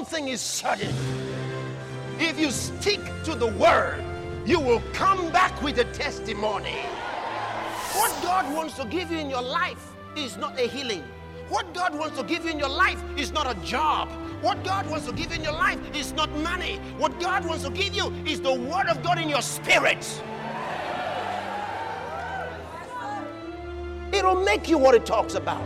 something is certain. If you stick to the word, you will come back with a testimony. What God wants to give you in your life is not a healing. What God wants to give you in your life is not a job. What God wants to give you in your life is not money. What God wants to give you is the word of God in your spirit. It'll make you what it talks about.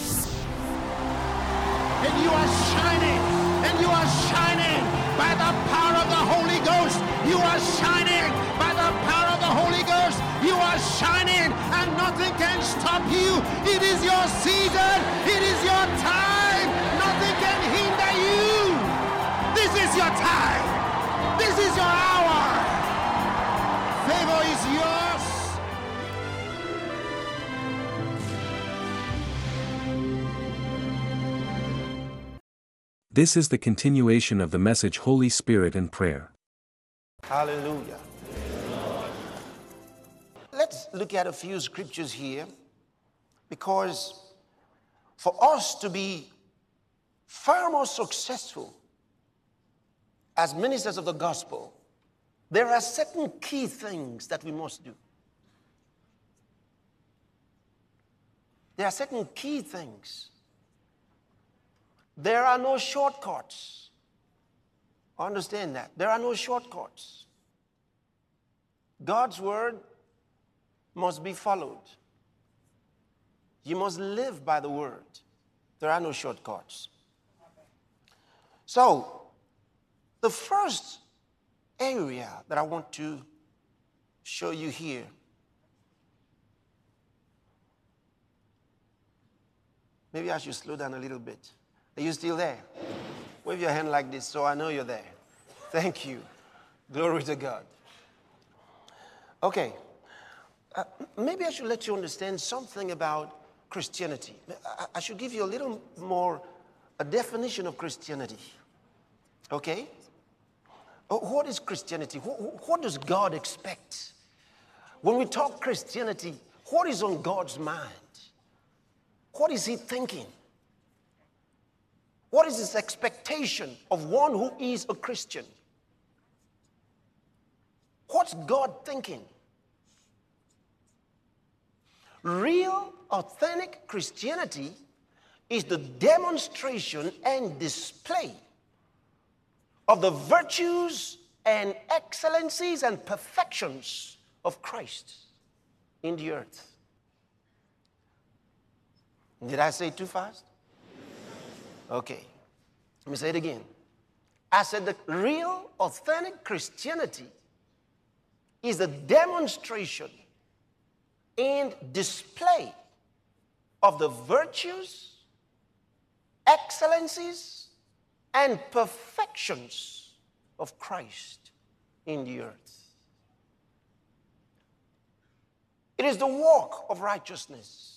And you are shining. And you are shining by the power of the Holy Ghost. You are shining by the power of the Holy Ghost. You are shining and nothing can stop you. It is your season. It is your time. Nothing can hinder you. This is your time. This is your hour. Favor is yours. This is the continuation of the message Holy Spirit and Prayer. Hallelujah. Let's look at a few scriptures here, because for us to be far more successful as ministers of the gospel, there are certain key things that we must do. There are certain key things. There are no shortcuts. Understand that. There are no shortcuts. God's word must be followed. You must live by the word. There are no shortcuts. So, the first area that I want to show you here maybe I should slow down a little bit. Are you still there? Wave your hand like this so I know you're there. Thank you. Glory to God. Okay. Maybe I should let you understand something about Christianity. I should give you a little more a definition of Christianity. Okay? What is Christianity? What does God expect? When we talk Christianity, what is on God's mind? What is he thinking? What is his expectation of one who is a Christian? What's God thinking? Real, authentic Christianity is the demonstration and display of the virtues and excellencies and perfections of Christ in the earth. Did I say it too fast? Okay. Let me say it again. I said the real, authentic Christianity is the demonstration and display of the virtues, excellencies, and perfections of Christ in the earth. It is the walk of righteousness.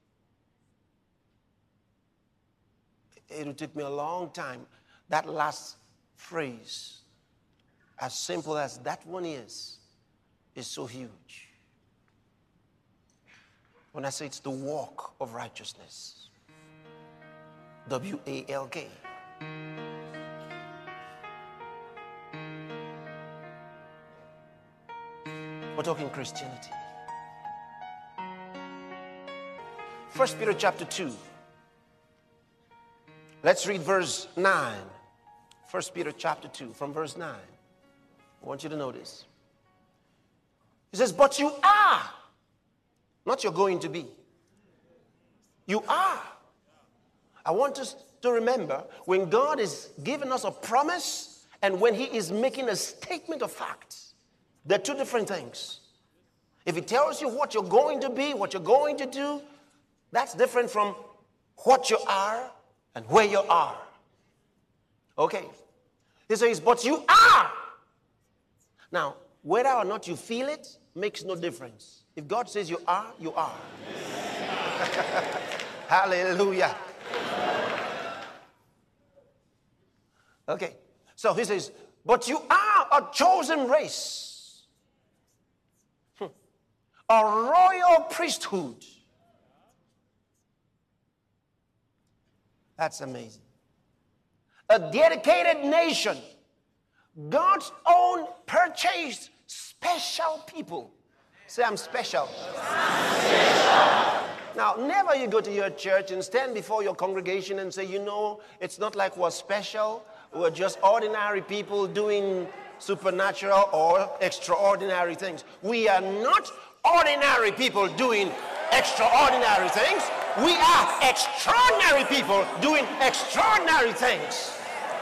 It'll take me a long time. That last phrase, as simple as that one is so huge. When I say it's the walk of righteousness, W-A-L-K. We're talking Christianity. 1 Peter chapter 2. Let's read verse 9. 1 Peter chapter 2 from verse 9. I want you to notice. He says, but you are, not you're going to be. You are. I want us to remember when God is giving us a promise and when he is making a statement of fact, they're two different things. If he tells you what you're going to be, what you're going to do, that's different from what you are and where you are. Okay. He says, but you are. Now, whether or not you feel it makes no difference. If God says you are, you are. Hallelujah. Okay. So he says, but you are a chosen race, a royal priesthood. That's amazing. a dedicated nation, God's own purchased special people. Say, I'm special. I'm special. Now, never you go to your church and stand before your congregation and say, you know, it's not like we're special. We're just ordinary people doing supernatural or extraordinary things. We are not ordinary people doing extraordinary things. We are extraordinary people doing extraordinary things.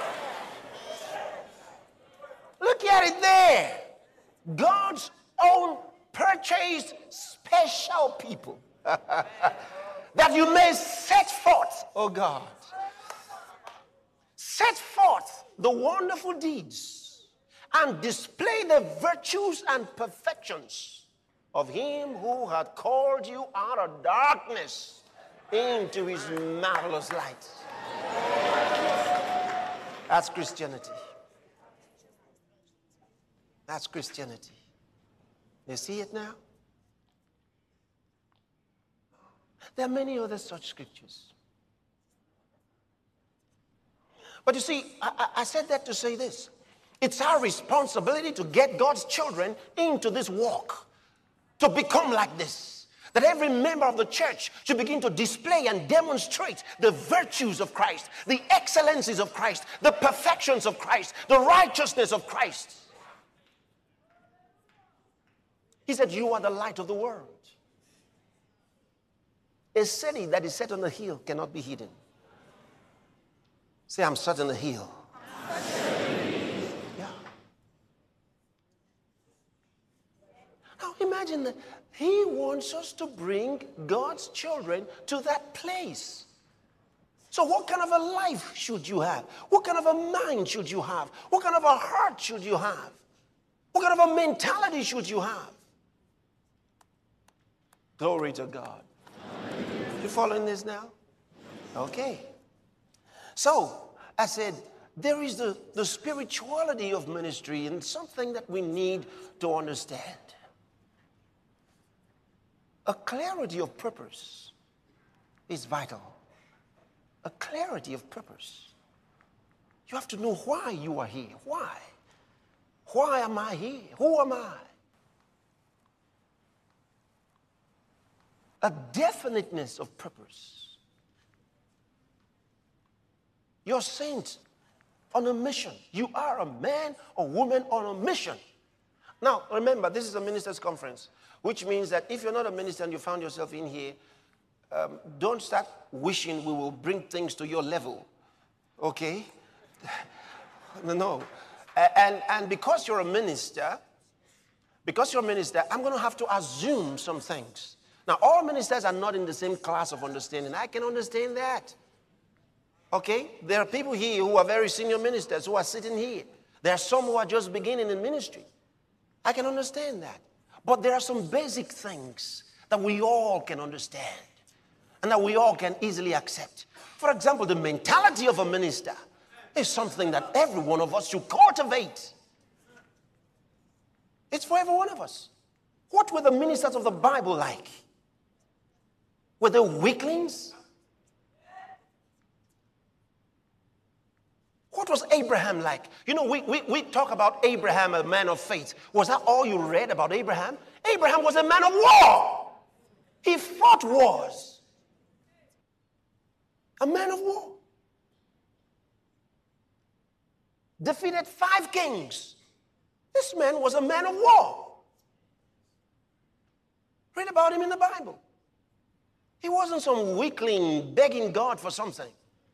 Look at it there. God's own purchased special people. That you may set forth, oh God, set forth the wonderful deeds and display the virtues and perfections of him who had called you out of darkness into his marvelous light. That's Christianity. That's Christianity. You see it now? There are many other such scriptures. But you see, I said that to say this. It's our responsibility to get God's children into this walk, to become like this. That every member of the church should begin to display and demonstrate the virtues of Christ, the excellencies of Christ, the perfections of Christ, the righteousness of Christ. He said, you are the light of the world. A city that is set on a hill cannot be hidden. Say, I'm set on a hill. Yeah. Now imagine that he wants us to bring God's children to that place. So what kind of a life should you have? What kind of a mind should you have? What kind of a heart should you have? What kind of a mentality should you have? Glory to God. You following this now? Okay. So, I said, there is the spirituality of ministry and something that we need to understand. A clarity of purpose is vital. A clarity of purpose. You have to know why you are here. Why? Why am I here? Who am I? A definiteness of purpose. You're sent on a mission. You are a man or woman on a mission. Now, remember, this is a ministers' conference, which means that if you're not a minister and you found yourself in here, don't start wishing we will bring things to your level. Okay? No. And because you're a minister, I'm going to have to assume some things. Now, all ministers are not in the same class of understanding. I can understand that. Okay? There are people here who are very senior ministers who are sitting here. There are some who are just beginning in ministry. I can understand that. But there are some basic things that we all can understand and that we all can easily accept. For example, the mentality of a minister is something that every one of us should cultivate. It's for every one of us. What were the ministers of the Bible like? Were they weaklings? What was Abraham like? You know, we talk about Abraham, a man of faith. Was that all you read about Abraham? Abraham was a man of war. He fought wars. A man of war. Defeated 5 kings. This man was a man of war. Read about him in the Bible. He wasn't some weakling begging God for something.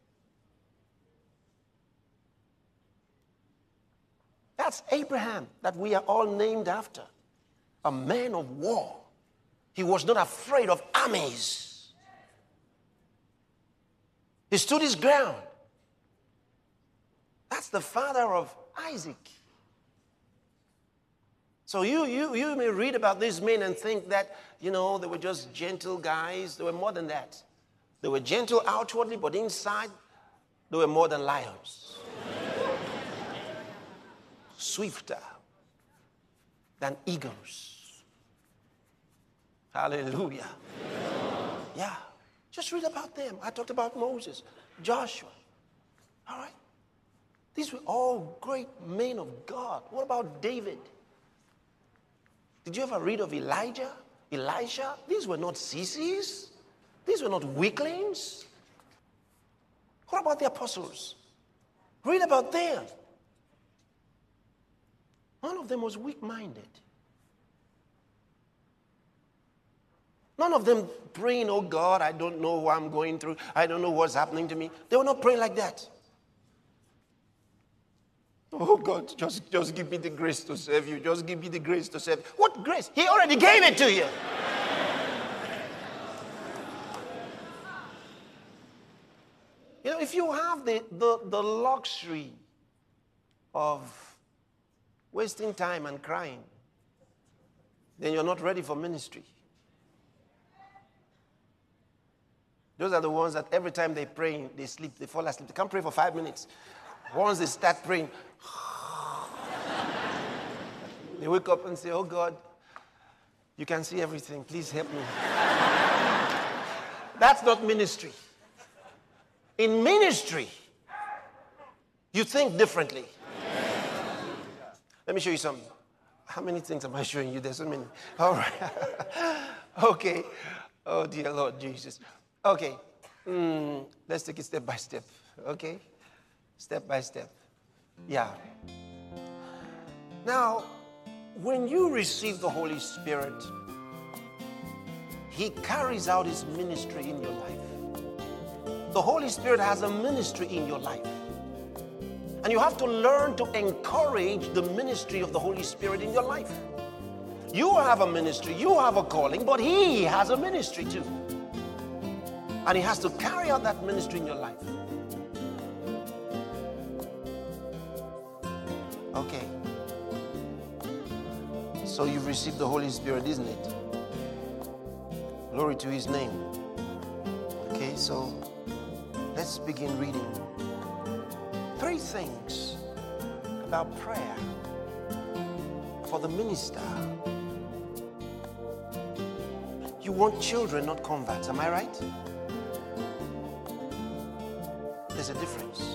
That's Abraham that we are all named after. A man of war. He was not afraid of armies. He stood his ground. That's the father of Isaac. So you may read about these men and think that, you know, they were just gentle guys. They were more than that. They were gentle outwardly, but inside, they were more than lions. Swifter than eagles. Hallelujah. Yeah. Just read about them. I talked about Moses, Joshua. All right? These were all great men of God. What about David? Did you ever read of Elijah? Elisha? These were not sissies. These were not weaklings. What about the apostles? Read about them. None of them was weak-minded. None of them praying, oh God, I don't know what I'm going through. I don't know what's happening to me. They were not praying like that. Oh God, just give me the grace to serve you. Just give me the grace to serve you. What grace? He already gave it to you. You know, if you have the luxury of wasting time and crying, then you're not ready for ministry. Those are the ones that every time they pray, they sleep, they fall asleep. They can't pray for 5 minutes. Once they start praying, they wake up and say, oh God, you can see everything. Please help me. That's not ministry. In ministry, you think differently. Let me show you something. How many things am I showing you? There's so many. All right. Okay. Oh, dear Lord Jesus. Okay. Let's take it step by step. Okay? Step by step. Yeah. Now, when you receive the Holy Spirit, He carries out His ministry in your life. The Holy Spirit has a ministry in your life. And you have to learn to encourage the ministry of the Holy Spirit in your life. You have a ministry, you have a calling, but He has a ministry too. And He has to carry out that ministry in your life. Okay. So you've received the Holy Spirit, isn't it? Glory to His name. Okay, so let's begin reading. 3 things about prayer for the minister. You want children, not converts, am I right? There's a difference.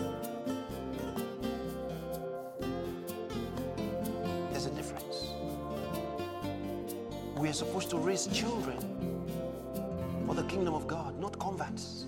There's a difference. We are supposed to raise children for the kingdom of God, not converts.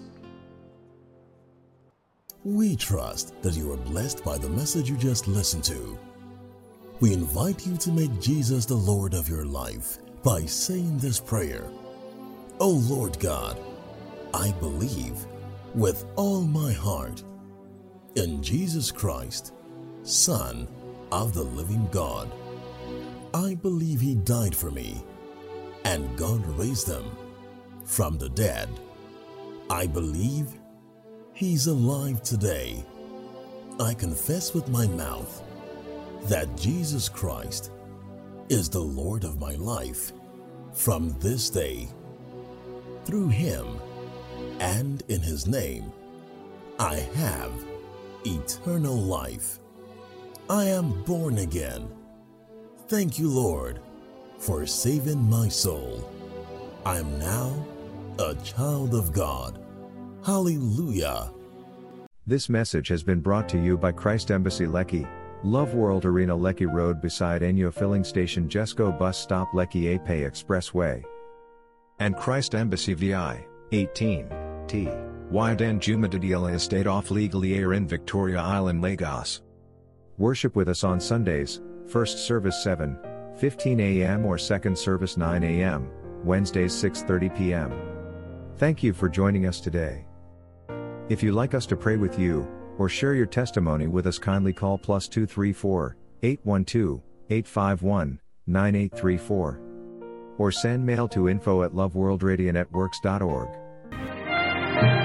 We trust that you are blessed by the message you just listened to. We invite you to make Jesus the Lord of your life by saying this prayer. O Lord God, I believe with all my heart in Jesus Christ, Son of the living God. I believe He died for me and God raised Him from the dead. I believe He's alive today. I confess with my mouth that Jesus Christ is the Lord of my life from this day. Through Him and in His name, I have eternal life. I am born again. Thank you, Lord, for saving my soul. I am now a child of God. Hallelujah. This message has been brought to you by Christ Embassy Lekki, Love World Arena Lekki Road beside Enyo Filling Station Jesco Bus Stop Lekki Ape Expressway. And Christ Embassy VI, 18, T. Wyden Jumadadila Estate off Legally Air in Victoria Island, Lagos. Worship with us on Sundays, first service 7:15 a.m. or second service 9 a.m., Wednesdays 6:30 p.m. Thank you for joining us today. If you'd like us to pray with you, or share your testimony with us, kindly call +234 812 851 9834. Or send mail to info@loveworldradionetworks.org.